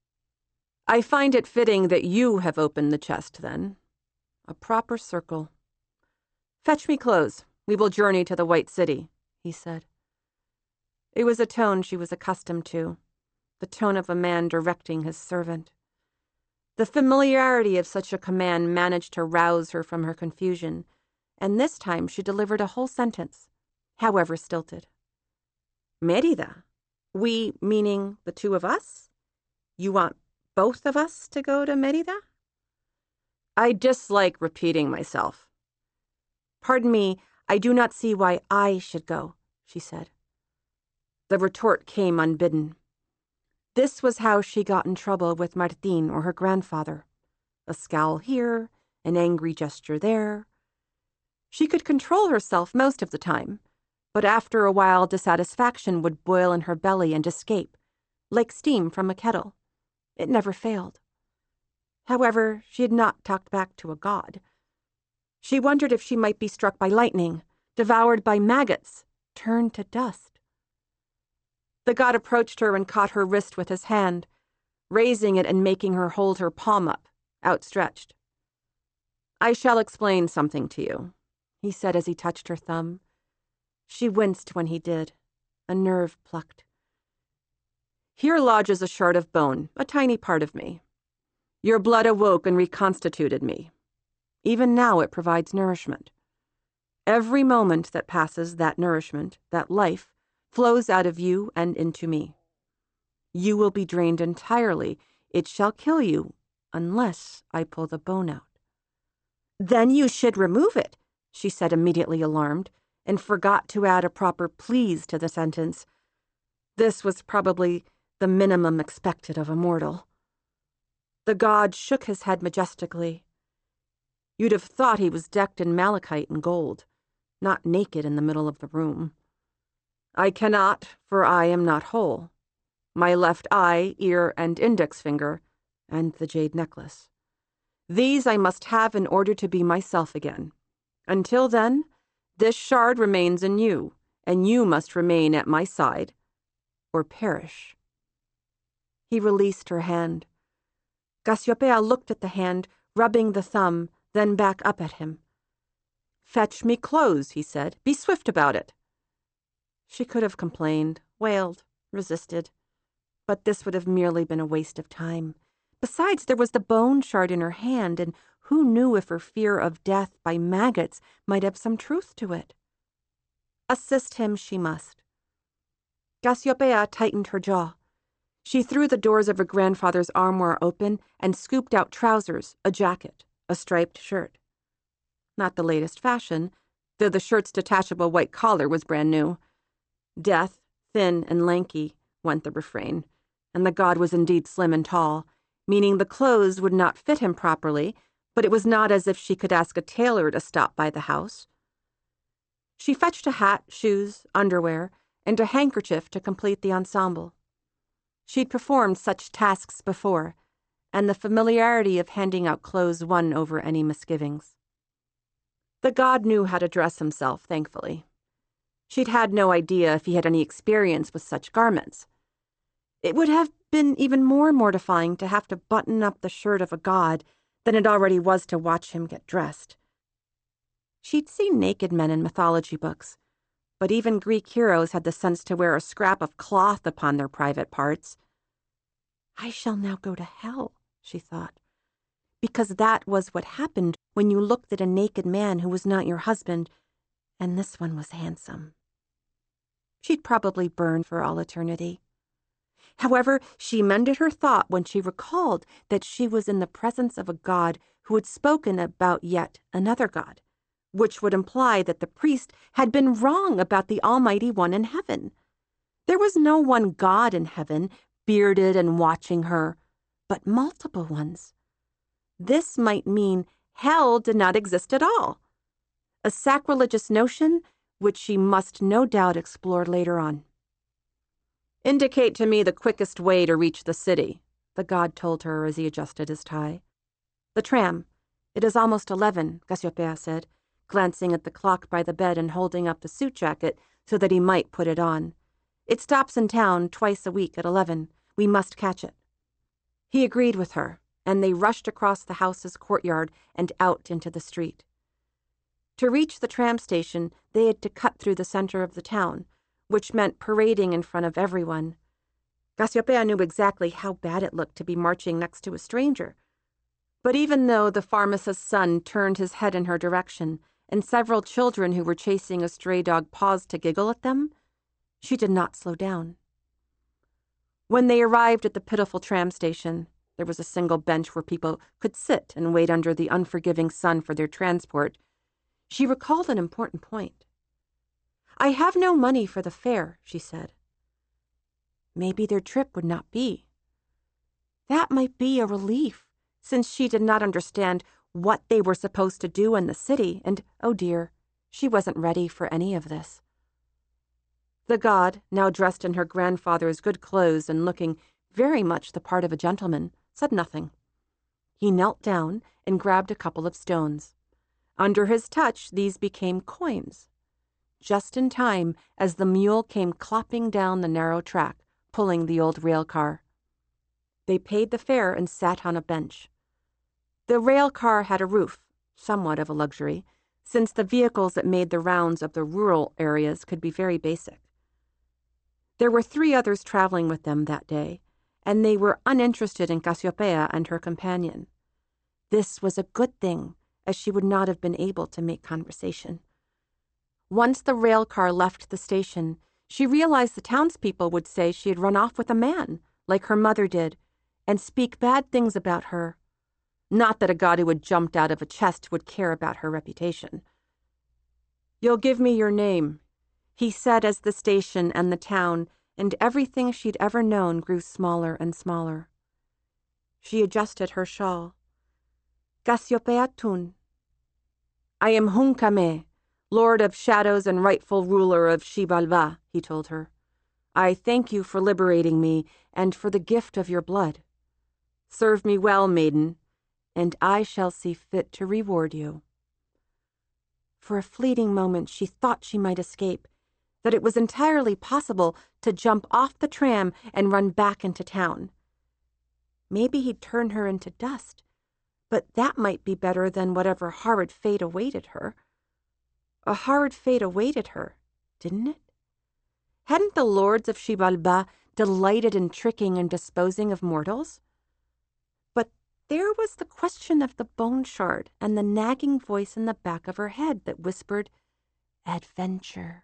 "I find it fitting that you have opened the chest, then. A proper circle. Fetch me clothes. We will journey to the White City," he said. It was a tone she was accustomed to, the tone of a man directing his servant. The familiarity of such a command managed to rouse her from her confusion, and this time she delivered a whole sentence, however stilted. Mérida? We, meaning the two of us? You want both of us to go to Mérida? I dislike repeating myself. Pardon me, I do not see why I should go, she said. The retort came unbidden. This was how she got in trouble with Martín or her grandfather. A scowl here, an angry gesture there. She could control herself most of the time, but after a while dissatisfaction would boil in her belly and escape, like steam from a kettle. It never failed. However, she had not talked back to a god. She wondered if she might be struck by lightning, devoured by maggots, turned to dust. The god approached her and caught her wrist with his hand, raising it and making her hold her palm up, outstretched. I shall explain something to you, he said as he touched her thumb. She winced when he did. A nerve plucked. Here lodges a shard of bone, a tiny part of me. Your blood awoke and reconstituted me. Even now it provides nourishment. Every moment that passes, that nourishment, that life, flows out of you and into me. You will be drained entirely. It shall kill you, unless I pull the bone out. Then you should remove it, she said, immediately alarmed, and forgot to add a proper please to the sentence. This was probably the minimum expected of a mortal. The god shook his head majestically. You'd have thought he was decked in malachite and gold, not naked in the middle of the room. I cannot, for I am not whole. My left eye, ear, and index finger, and the jade necklace. These I must have in order to be myself again. Until then, this shard remains in you, and you must remain at my side, or perish. He released her hand. Cassiopeia looked at the hand, rubbing the thumb, then back up at him. Fetch me clothes, he said. Be swift about it. She could have complained, wailed, resisted, but this would have merely been a waste of time. Besides, there was the bone shard in her hand, and who knew if her fear of death by maggots might have some truth to it? Assist him she must. Cassiopeia tightened her jaw. She threw the doors of her grandfather's armoire open and scooped out trousers, a jacket, a striped shirt. Not the latest fashion, though the shirt's detachable white collar was brand new. Death, thin and lanky, went the refrain, and the god was indeed slim and tall, meaning the clothes would not fit him properly, but it was not as if she could ask a tailor to stop by the house. She fetched a hat, shoes, underwear, and a handkerchief to complete the ensemble. She'd performed such tasks before, and the familiarity of handing out clothes won over any misgivings. The god knew how to dress himself, thankfully. She'd had no idea if he had any experience with such garments. It would have been even more mortifying to have to button up the shirt of a god than it already was to watch him get dressed. She'd seen naked men in mythology books, but even Greek heroes had the sense to wear a scrap of cloth upon their private parts. I shall now go to hell, she thought, because that was what happened when you looked at a naked man who was not your husband, and this one was handsome. She'd probably burn for all eternity. However, she mended her thought when she recalled that she was in the presence of a god who had spoken about yet another god, which would imply that the priest had been wrong about the Almighty One in heaven. There was no one god in heaven, bearded and watching her, but multiple ones. This might mean hell did not exist at all, a sacrilegious notion which she must no doubt explore later on. Indicate to me the quickest way to reach the city, the god told her as he adjusted his tie. The tram. It is almost eleven, Cassiopeia said, glancing at the clock by the bed and holding up the suit jacket so that he might put it on. It stops in town twice a week at eleven. We must catch it. He agreed with her, and they rushed across the house's courtyard and out into the street. To reach the tram station, they had to cut through the center of the town, which meant parading in front of everyone. Cassiopeia knew exactly how bad it looked to be marching next to a stranger, But even though the pharmacist's son turned his head in her direction, and several children who were chasing a stray dog paused to giggle at them, she did not slow down. When they arrived at the pitiful tram station, there was a single bench where people could sit and wait under the unforgiving sun for their transport. She recalled an important point. "I have no money for the fare," she said. Maybe their trip would not be. That might be a relief, since she did not understand what they were supposed to do in the city, and, oh dear, she wasn't ready for any of this. The god, now dressed in her grandfather's good clothes and looking very much the part of a gentleman, said nothing. He knelt down and grabbed a couple of stones. Under his touch, these became coins. Just in time as the mule came clopping down the narrow track, pulling the old rail car. They paid the fare and sat on a bench. The rail car had a roof, somewhat of a luxury, since the vehicles that made the rounds of the rural areas could be very basic. There were three others traveling with them that day, and they were uninterested in Cassiopeia and her companion. This was a good thing, as she would not have been able to make conversation. Once the rail car left the station, she realized the townspeople would say she had run off with a man, like her mother did, and speak bad things about her. Not that a god who had jumped out of a chest would care about her reputation. "You'll give me your name," he said as the station and the town and everything she'd ever known grew smaller and smaller. She adjusted her shawl. "Cassiopeia Tun." "I am Hun-Came, Lord of Shadows and rightful ruler of Xibalba," he told her. "I thank you for liberating me and for the gift of your blood. Serve me well, maiden, and I shall see fit to reward you." For a fleeting moment she thought she might escape, that it was entirely possible to jump off the tram and run back into town. Maybe he'd turn her into dust, but that might be better than whatever horrid fate awaited her. A horrid fate awaited her, didn't it? Hadn't the lords of Xibalba delighted in tricking and disposing of mortals? But there was the question of the bone shard and the nagging voice in the back of her head that whispered, "Adventure."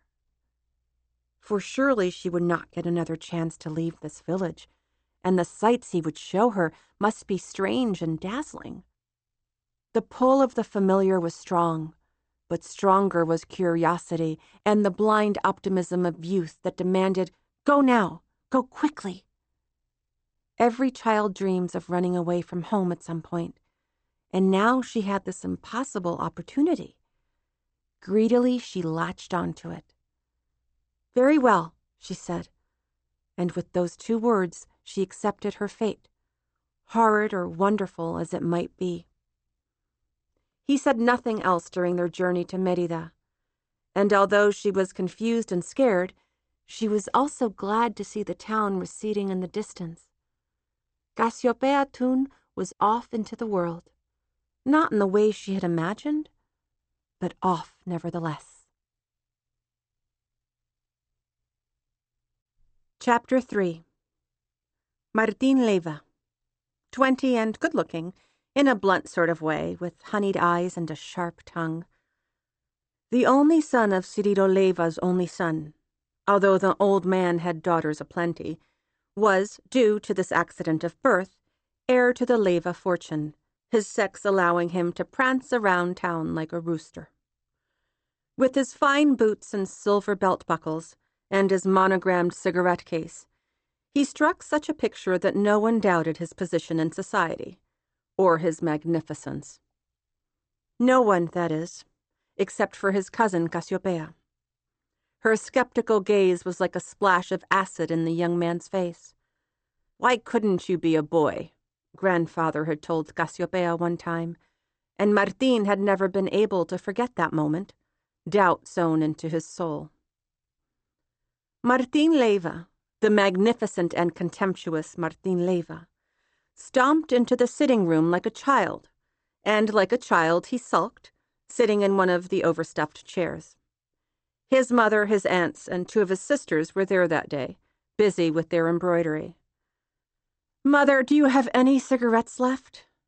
For surely she would not get another chance to leave this village, and the sights he would show her must be strange and dazzling. The pull of the familiar was strong, but stronger was curiosity and the blind optimism of youth that demanded, "Go now, go quickly." Every child dreams of running away from home at some point, and now she had this impossible opportunity. Greedily she latched onto it. "Very well," she said, and with those two words she accepted her fate, horrid or wonderful as it might be. He said nothing else during their journey to Mérida, and although she was confused and scared, she was also glad to see the town receding in the distance. Cassiopeia Tun was off into the world, not in the way she had imagined, but off nevertheless. Chapter three. Martín Leyva. Twenty and good-looking, in a blunt sort of way, with honeyed eyes and a sharp tongue. The only son of Cirilo Leyva's only son, although the old man had daughters aplenty, was, due to this accident of birth, heir to the Leyva fortune, his sex allowing him to prance around town like a rooster. With his fine boots and silver belt buckles, and his monogrammed cigarette case, he struck such a picture that no one doubted his position in society, or his magnificence. No one, that is, except for his cousin Cassiopeia. Her skeptical gaze was like a splash of acid in the young man's face. "Why couldn't you be a boy?" grandfather had told Cassiopeia one time, and Martín had never been able to forget that moment, doubt sown into his soul. Martín Leyva, the magnificent and contemptuous Martín Leyva, stomped into the sitting room like a child, and like a child he sulked, sitting in one of the overstuffed chairs. His mother, his aunts, and two of his sisters were there that day, busy with their embroidery. "Mother, do you have any cigarettes left?"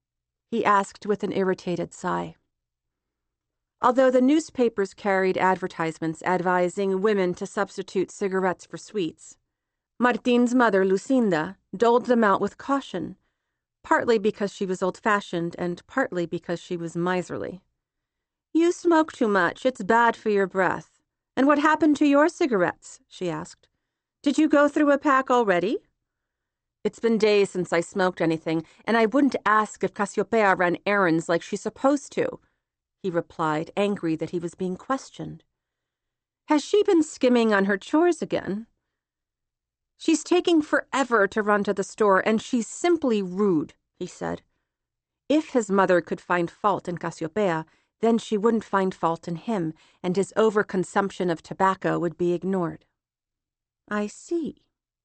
he asked with an irritated sigh. Although the newspapers carried advertisements advising women to substitute cigarettes for sweets, Martin's mother, Lucinda, doled them out with caution, partly because she was old-fashioned and partly because she was miserly. "You smoke too much. It's bad for your breath. And what happened to your cigarettes?" she asked. "Did you go through a pack already?" "It's been days since I smoked anything, and I wouldn't ask if Cassiopeia ran errands like she's supposed to," he replied, angry that he was being questioned. "Has she been skimming on her chores again?" "She's taking forever to run to the store, and she's simply rude," he said. If his mother could find fault in Cassiopeia, then she wouldn't find fault in him, and his overconsumption of tobacco would be ignored. "I see."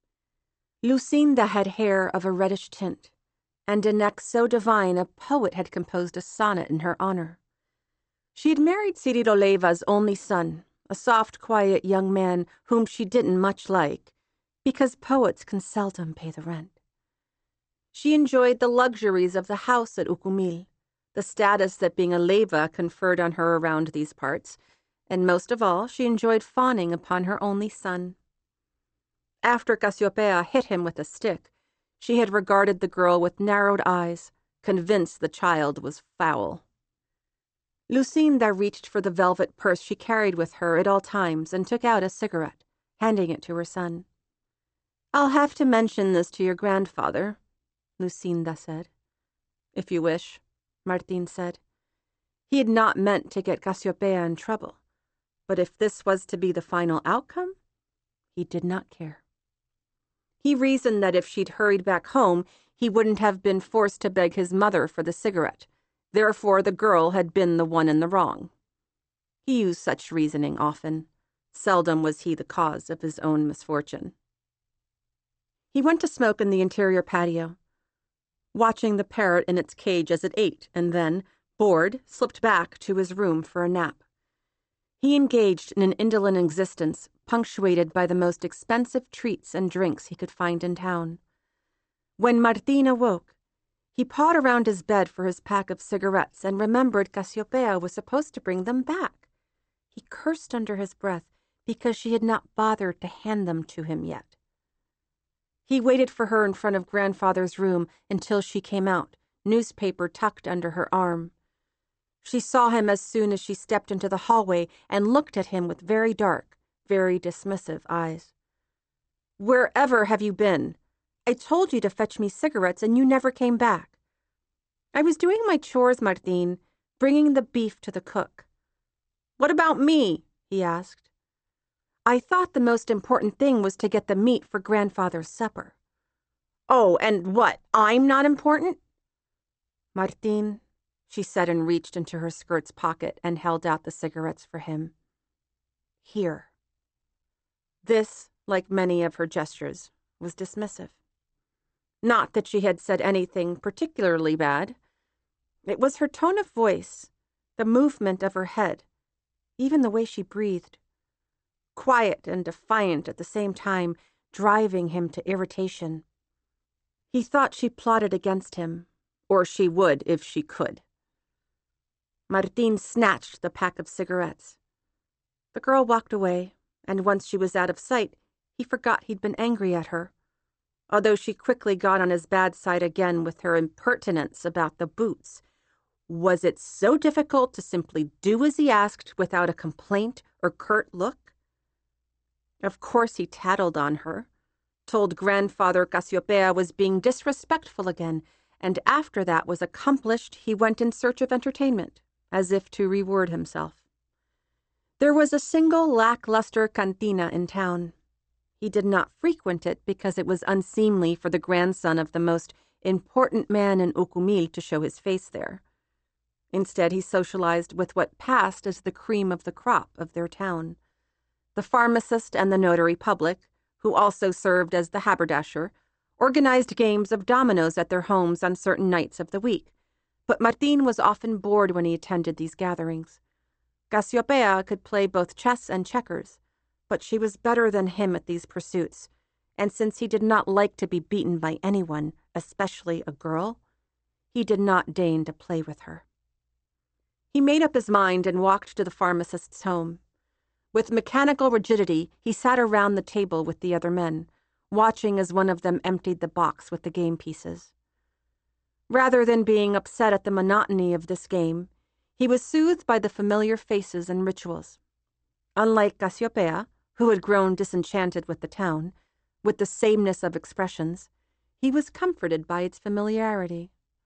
Lucinda had hair of a reddish tint, and a neck so divine a poet had composed a sonnet in her honor. She had married Ciridoleva's only son, a soft, quiet young man whom she didn't much like, because poets can seldom pay the rent. She enjoyed the luxuries of the house at Ucumil, the status that being a leva conferred on her around these parts, and most of all she enjoyed fawning upon her only son. After Cassiopeia hit him with a stick, she had regarded the girl with narrowed eyes, convinced the child was foul. Lucinda reached for the velvet purse she carried with her at all times and took out a cigarette, handing it to her son. "I'll have to mention this to your grandfather," Lucinda said. "If you wish," Martin said. He had not meant to get Cassiopeia in trouble, but if this was to be the final outcome, he did not care. He reasoned that if she'd hurried back home, he wouldn't have been forced to beg his mother for the cigarette. Therefore, the girl had been the one in the wrong. He used such reasoning often. Seldom was he the cause of his own misfortune. He went to smoke in the interior patio, watching the parrot in its cage as it ate, and then, bored, slipped back to his room for a nap. He engaged in an indolent existence, punctuated by the most expensive treats and drinks he could find in town. When Martin awoke, he pawed around his bed for his pack of cigarettes and remembered Cassiopeia was supposed to bring them back. He cursed under his breath because she had not bothered to hand them to him yet. He waited for her in front of grandfather's room until she came out, newspaper tucked under her arm. She saw him as soon as she stepped into the hallway and looked at him with very dark, very dismissive eyes. "Wherever have you been? I told you to fetch me cigarettes and you never came back." "I was doing my chores, Martin, bringing the beef to the cook." "What about me?" he asked. "I thought the most important thing was to get the meat for grandfather's supper." "Oh, and what, I'm not important?" "Martin," she said, and reached into her skirt's pocket and held out the cigarettes for him. "Here." This, like many of her gestures, was dismissive. Not that she had said anything particularly bad. It was her tone of voice, the movement of her head, even the way she breathed. Quiet and defiant at the same time, driving him to irritation. He thought she plotted against him, or she would if she could. Martin snatched the pack of cigarettes. The girl walked away, and once she was out of sight, he forgot he'd been angry at her, although she quickly got on his bad side again with her impertinence about the boots. Was it so difficult to simply do as he asked without a complaint or curt look? Of course he tattled on her, told grandfather Cassiopeia was being disrespectful again, and after that was accomplished, he went in search of entertainment, as if to reward himself. There was a single lackluster cantina in town. He did not frequent it because it was unseemly for the grandson of the most important man in Ucumil to show his face there. Instead, he socialized with what passed as the cream of the crop of their town. The pharmacist and the notary public, who also served as the haberdasher, organized games of dominoes at their homes on certain nights of the week, but Martin was often bored when he attended these gatherings. Cassiopeia could play both chess and checkers, but she was better than him at these pursuits, and since he did not like to be beaten by anyone, especially a girl, he did not deign to play with her. He made up his mind and walked to the pharmacist's home. With mechanical rigidity, he sat around the table with the other men, watching as one of them emptied the box with the game pieces. Rather than being upset at the monotony of this game, he was soothed by the familiar faces and rituals. Unlike Cassiopeia, who had grown disenchanted with the town, with the sameness of expressions, he was comforted by its familiarity.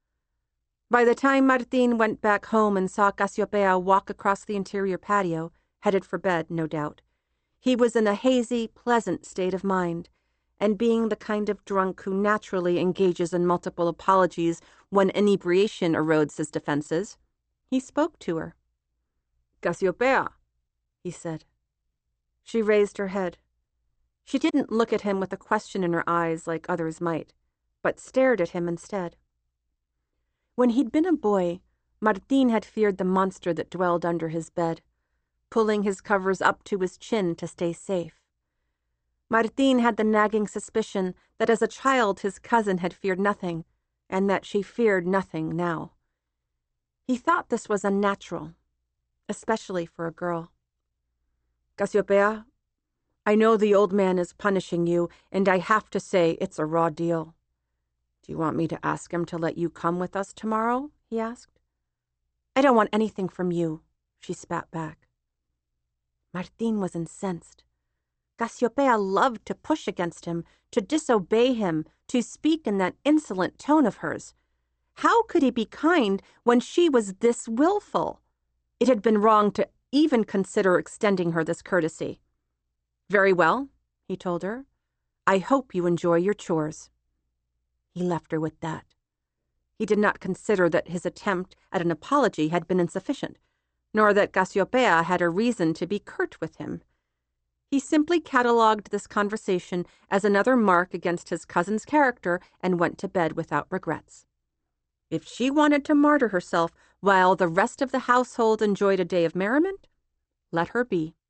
By the time Martín went back home and saw Cassiopeia walk across the interior patio, headed for bed, no doubt, he was in a hazy, pleasant state of mind, and being the kind of drunk who naturally engages in multiple apologies when inebriation erodes his defenses, he spoke to her. "Cassiopeia," he said. She raised her head. She didn't look at him with a question in her eyes like others might, but stared at him instead. When he'd been a boy, Martín had feared the monster that dwelled under his bed, pulling his covers up to his chin to stay safe. Martín had the nagging suspicion that as a child his cousin had feared nothing, and that she feared nothing now. He thought this was unnatural, especially for a girl. "Cassiopeia, I know the old man is punishing you, and I have to say it's a raw deal. Do you want me to ask him to let you come with us tomorrow?" he asked. "I don't want anything from you," she spat back. Martín was incensed. Cassiopeia loved to push against him, to disobey him, to speak in that insolent tone of hers. How could he be kind when she was this willful? It had been wrong to even consider extending her this courtesy. "Very well," he told her. "I hope you enjoy your chores." He left her with that. He did not consider that his attempt at an apology had been insufficient, nor that Cassiopeia had a reason to be curt with him. He simply catalogued this conversation as another mark against his cousin's character and went to bed without regrets. If she wanted to martyr herself while the rest of the household enjoyed a day of merriment, let her be.